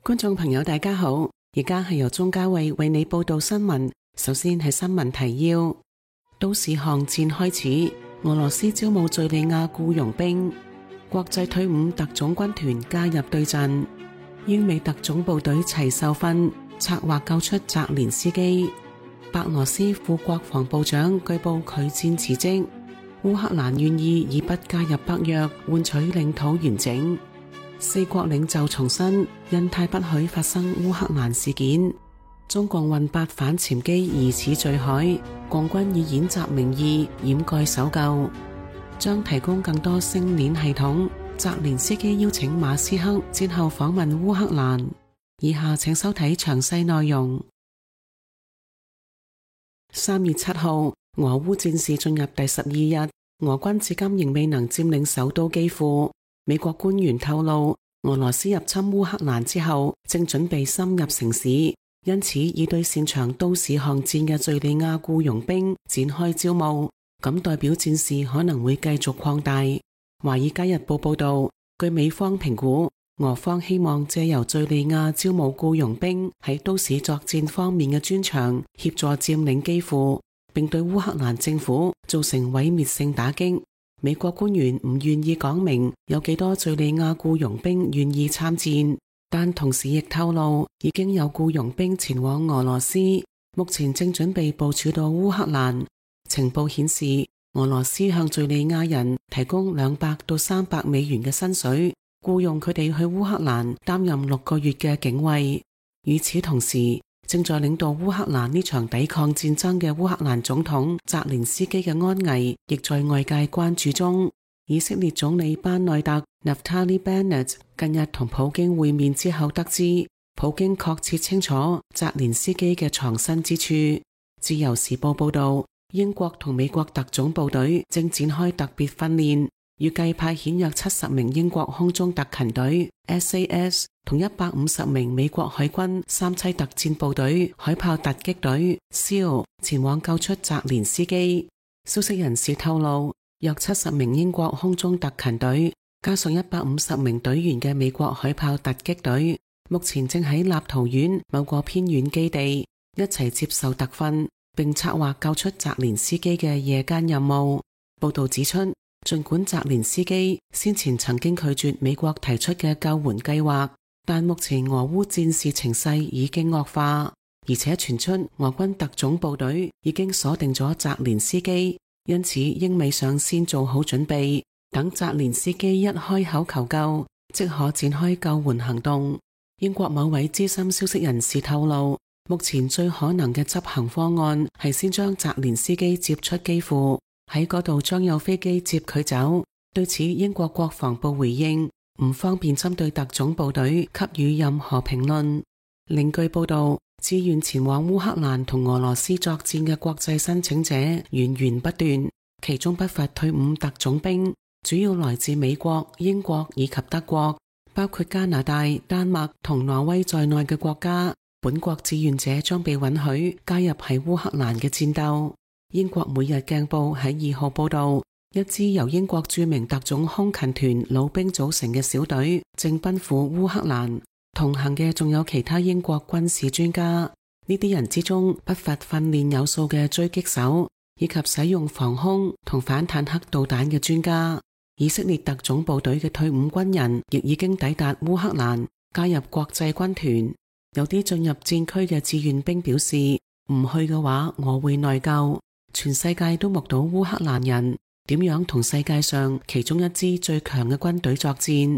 觀眾朋友大家好，而家係由鍾嘉慧為你報道新聞。首先係新聞提要：都市巷戰開始，俄羅斯招募敘利亞僱傭兵，國際退伍特種軍團加入對陣，英美特種部隊齊受訓，策劃救出澤連斯基。白俄斯副國防部長據報拒戰辭職。烏克蘭願意以不加入北約換取領土完整。四國領袖重申，印太不許發生烏克蘭事件。中共運8反潛機疑似墜海，共軍以演習名義掩蓋搜救，將提供更多星鏈系統。澤連斯基邀請馬斯克戰後訪問烏克蘭。以下請收睇詳細內容。3月7號，俄烏戰事進入第12日，俄軍至今仍未能佔領首都基輔。美國官員透露，俄羅斯入侵烏克蘭之後，正準備深入城市，因此已對擅長都市巷戰嘅敘利亞僱傭兵展開招募，咁代表戰事可能會繼續擴大。華爾街日報報道，據美方評估，俄方希望借由敘利亞招募僱傭兵喺都市作戰方面嘅專長，協助佔領基輔，並對烏克蘭政府造成毀滅性打擊。美國官員唔願意講明有幾多敘利亞僱傭兵願意參戰，但同時亦透露已經有僱傭兵前往俄羅斯，目前正準備部署到烏克蘭。情報顯示，俄羅斯向敘利亞人提供200到300美元嘅薪水，僱傭佢哋去烏克蘭擔任6個月嘅警衛。與此同時，正在領導烏克蘭呢場抵抗戰爭嘅烏克蘭總統澤連斯基嘅安危亦在外界關注中。以色列總理班內特 Naftali Bennett 近日同普京會面之後得知，普京確切清楚澤連斯基嘅藏身之處。自由時報報道，英國同美國特種部隊正展開特別訓練，預計派遣約70名英國空中特勤隊 SAS 同150名美國海軍3棲特戰部隊海豹突擊隊 SEAL 前往救出澤連斯基。消息人士透露，約70名英國空中特勤隊加上150名隊員嘅美國海豹突擊隊，目前正喺立陶宛某個偏遠基地一齊接受特訓，並策劃救出澤連斯基嘅夜間任務。報道指出，儘管澤連斯基先前曾經拒絕美國提出嘅救援計劃，但目前俄烏戰事情勢已經惡化，而且傳出俄軍特種部隊已經鎖定咗澤連斯基，因此英美想先做好準備，等澤連斯基一開口求救，即可展開救援行動。英國某位資深消息人士透露，目前最可能嘅執行方案係先將澤連斯基接出基輔，喺嗰度將有飛機接佢走。對此，英國國防部回應唔方便針對特種部隊給予任何評論。另據報道，志願前往烏克蘭同俄羅斯作戰嘅國際申請者源源不斷，其中不乏退伍特種兵，主要來自美國、英國以及德國，包括加拿大、丹麥同挪威在內嘅國家。本國志願者將被允許加入喺烏克蘭嘅戰鬥。英國每日鏡報喺2號報道，一支由英國著名特種空勤團老兵組成嘅小隊正奔赴烏克蘭，同行嘅仲有其他英國軍事專家。呢啲人之中不乏訓練有素嘅狙擊手，以及使用防空同反坦克導彈嘅專家。以色列特種部隊嘅退伍軍人亦已經抵達烏克蘭，加入國際軍團。有啲進入戰區嘅志願兵表示，唔去嘅話我會內疚。全世界都目睹烏克蘭人點樣同世界上其中一支最強嘅軍隊作戰。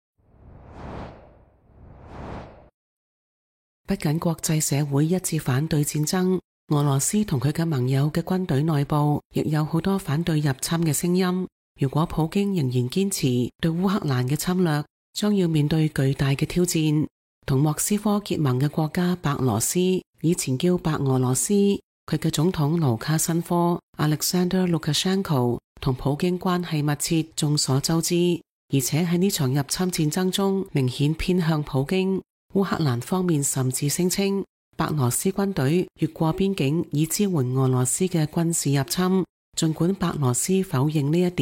不僅國際社會一致反對戰爭，俄羅斯同佢嘅盟友嘅軍隊內部亦有好多反對入侵嘅聲音。如果普京仍然堅持對烏克蘭嘅侵略，將要面對巨大嘅挑戰。同莫斯科結盟嘅國家白羅斯，以前叫白俄羅斯，佢嘅總統盧卡申科 Alexander Lukashenko 同普京關係密切，眾所周知，而且喺呢場入侵戰爭中明顯偏向普京。烏克蘭方面甚至聲稱，白俄斯軍隊越過邊境以支援俄羅斯嘅軍事入侵，儘管白羅斯否認呢一點，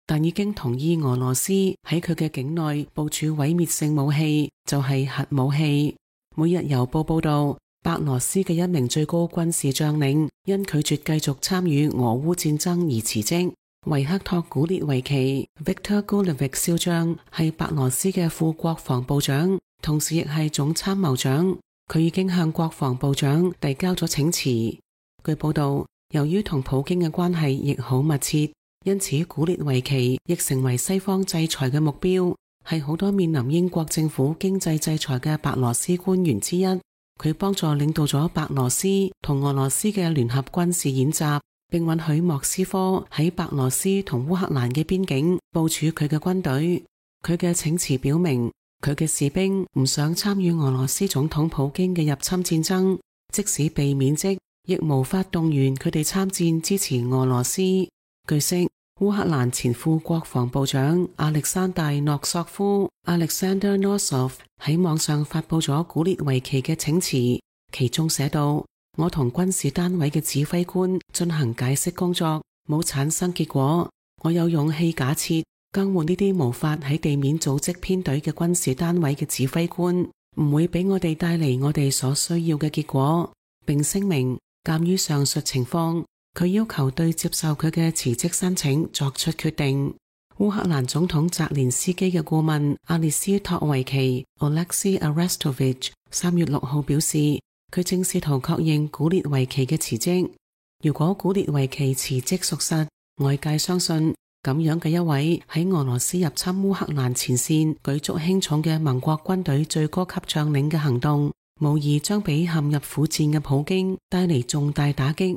但已經同意俄羅斯喺佢嘅境內部署毀滅性武器，就係核武器。每日郵報報道，白羅斯嘅一名最高軍事將領因拒絕繼續參與俄烏戰爭而辭職。維克托·古列維奇 Viktor Gulevich 少將係白羅斯嘅副國防部長，同時亦係總參謀長。佢已經向國防部長遞交咗請辭。據報道，由於同普京嘅關係亦好密切，因此古列維奇亦成為西方制裁嘅目標，係好多面臨英國政府經濟制裁嘅白羅斯官員之一。佢幫助領導咗白羅斯同俄羅斯嘅聯合軍事演習，並允許莫斯科喺白羅斯同烏克蘭嘅邊境部署佢嘅軍隊。佢嘅請辭表明，佢嘅士兵唔想參與俄羅斯總統普京嘅入侵戰爭，即使被免職，亦無法動員佢哋參戰支持俄羅斯。據悉，烏克蘭前副國防部長亞歷山大·諾索夫 Alexander Norsov 喺網上發佈咗古列維奇嘅請辭，其中寫道：我同軍事單位嘅指揮官進行解釋工作，冇產生結果。我有勇氣假設更換呢啲無法喺地面組織編隊嘅軍事單位嘅指揮官，唔會俾我哋帶嚟我哋所需要嘅結果。並聲明，鑒於上述情況，佢要求對接受佢嘅辭職申請作出決定。烏克蘭總統澤連斯基嘅顧問阿列斯托維奇 Oleksiy Arestovich 3月6號表示，佢正試圖確認古列維奇嘅辭職。如果古列維奇辭職屬實，外界相信咁樣嘅一位喺俄羅斯入侵烏克蘭前線舉足輕重嘅盟國軍隊最高級將領嘅行動，無疑將俾陷入苦戰嘅普京帶嚟重大打擊。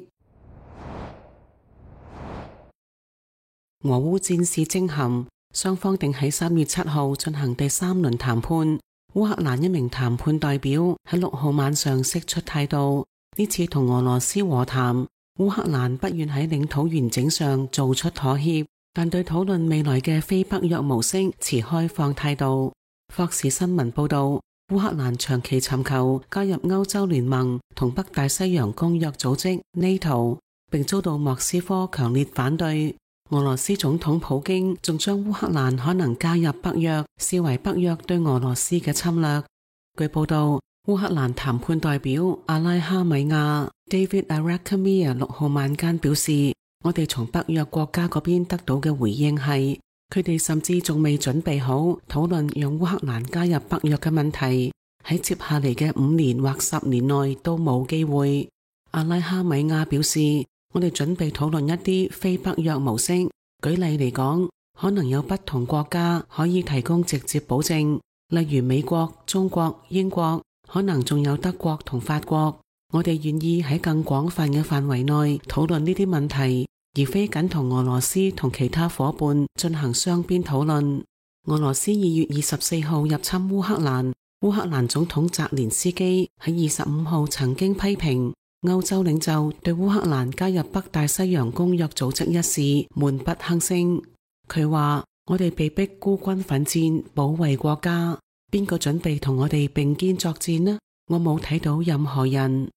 俄烏戰事正酣，雙方定喺3月7號進行第3輪談判。烏克蘭一名談判代表喺6號晚上釋出態度，呢次同俄羅斯和談，烏克蘭不願喺領土完整上做出妥協，但對討論未來嘅非北約模式持開放態度。霍士新聞報道，烏克蘭長期尋求加入歐洲聯盟同北大西洋公約組織 NATO， 並遭到莫斯科強烈反對。俄羅斯總統普京仲將烏克蘭可能加入北約視為北約對俄羅斯嘅侵略。據報道，烏克蘭談判代表阿拉哈米亞 David Arakhamia 6號晚間表示，我哋從北約國家嗰邊得到嘅回應係，佢哋甚至仲未準備好討論讓烏克蘭加入北約嘅問題，喺接下嚟嘅5年或10年內都冇機會。阿拉哈米亞表示，我哋準備討論一啲非北約模式，舉例嚟講，可能有不同國家可以提供直接保證，例如美國、中國、英國，可能仲有德國同法國。我哋願意喺更廣泛嘅範圍內討論呢啲問題，而非僅同俄羅斯同其他夥伴進行雙邊討論。俄羅斯2月24號入侵烏克蘭，烏克蘭總統澤連斯基喺25號曾經批評歐洲領袖對烏克蘭加入北大西洋公約組織一事悶不吭聲。佢話：我哋被逼孤軍奮戰，保衛國家，邊個準備同我哋並肩作戰呢？我冇睇到任何人。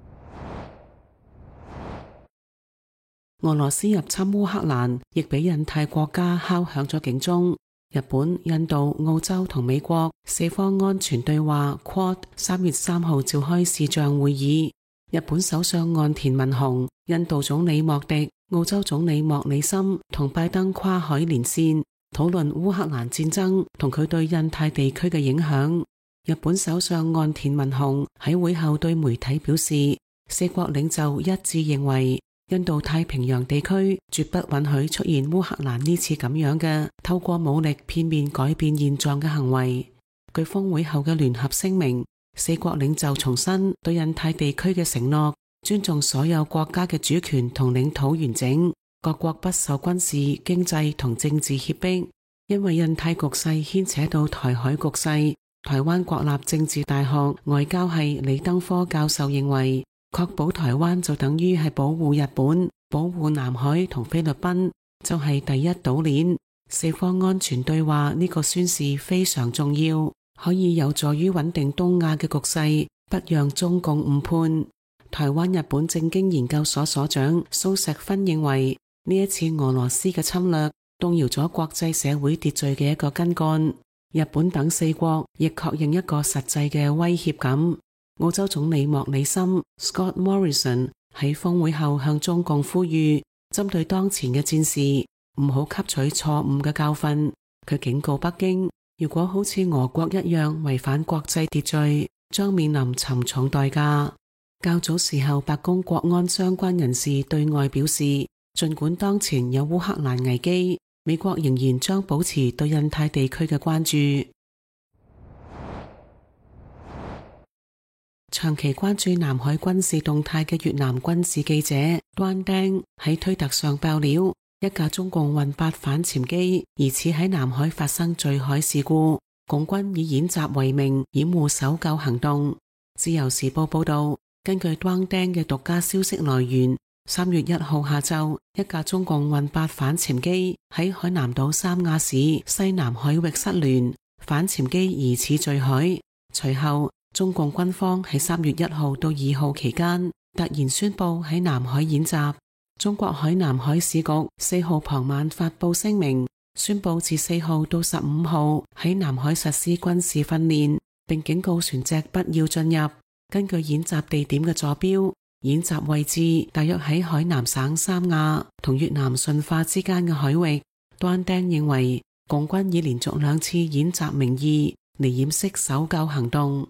俄羅斯入侵烏克蘭，亦俾印太國家敲響咗警鐘。日本、印度、澳洲同美國四方安全對話 Quad 3月3號召開視像會議。日本首相岸田文雄、印度總理莫迪、澳洲總理莫里森同拜登跨海連線，討論烏克蘭戰爭同佢對印太地區嘅影響。日本首相岸田文雄喺會後對媒體表示，四國領袖一致認為，印度太平洋地區絕不允許出現烏克蘭呢次咁樣嘅透過武力片面改變現狀嘅行為。據峰會後嘅聯合聲明，四國領袖重申對印太地區嘅承諾，尊重所有國家嘅主權同領土完整，各國不受軍事、經濟同政治脅迫。因為印太局勢牽扯到台海局勢，台灣國立政治大學外交系李登科教授認為，確保台灣就等於係保護日本、保護南海同菲律賓，就係第一島鏈。四方安全對話呢個宣示非常重要，可以有助於穩定東亞嘅局勢，不讓中共誤判。台灣日本政經研究所所長蘇石芬認為，呢一次俄羅斯嘅侵略動搖咗國際社會秩序嘅一個根幹。日本等4國亦確認一個實際嘅威脅感。澳洲總理莫里森 Scott Morrison 喺峰會後向中共呼籲，針對當前嘅戰事，唔好吸取錯誤嘅教訓。佢警告北京，如果好似俄國一樣違反國際秩序，將面臨沉重代價。較早時候，白宮國安相關人士對外表示，儘管當前有烏克蘭危機，美國仍然將保持對印太地區嘅關注。長期關注南海軍事動態嘅越南軍事記者端釘喺推特上爆料，一架中共運8反潛機疑似喺南海發生墜海事故，共軍以演習為名掩護搜救行動。自由時報報道，根據端釘嘅獨家消息來源，3月1號下晝，一架中共運8反潛機喺海南島三亞市西南海域失聯，反潛機疑似墜海。隨後，中共軍方喺3月1號到2號期間突然宣布喺南海演習。中國海南海事局4號傍晚發佈聲明，宣布自4號到15號喺南海實施軍事訓練，並警告船隻不要進入。根據演習地點嘅坐標，演習位置大約喺海南省三亞同越南順化之間嘅海域。端釘認為，共軍以連續2次演習名義嚟掩飾搜救行動。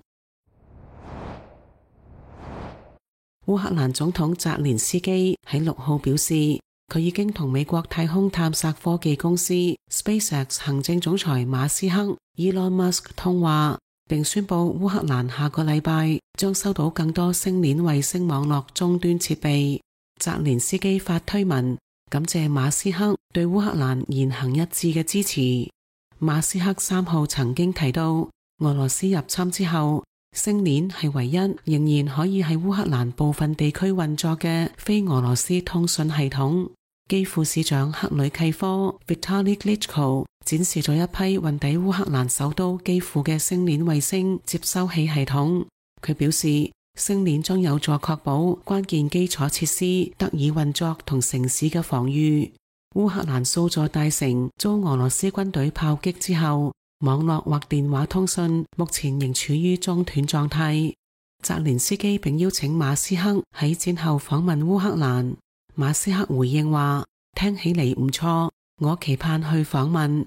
烏克蘭總統澤連斯基喺6號表示，佢已經同美國太空探索科技公司 SpaceX 行政總裁馬斯克 Elon Musk 通話，並宣布烏克蘭下個禮拜將收到更多星鏈衛星網絡終端設備。澤連斯基發推文感謝馬斯克對烏克蘭言行一致嘅支持。馬斯克3號曾經提到，俄羅斯入侵之後，星鏈係唯一仍然可以喺烏克蘭部分地區運作嘅非俄羅斯通訊系統。基輔市長克里契科 Vitali Klitschko 展示咗一批運抵烏克蘭首都基輔嘅星鏈衛星接收器系統。佢表示，星鏈將有助確保關鍵基礎設施得以運作同城市嘅防禦。烏克蘭數座大城遭俄羅斯軍隊炮擊之後，網絡或電話通訊目前仍處於中斷狀態。澤連斯基並邀請馬斯克喺戰後訪問烏克蘭。馬斯克回應話，聽起嚟唔錯，我期盼去訪問。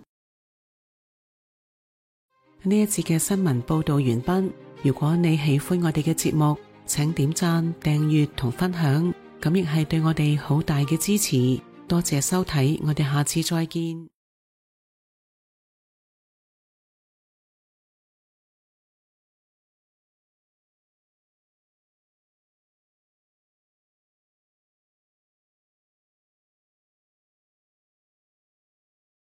呢一節嘅新聞報道完畢。如果你喜歡我哋嘅節目，請點讚、訂閱同分享，咁亦係對我哋好大嘅支持。多謝收睇，我哋下次再見。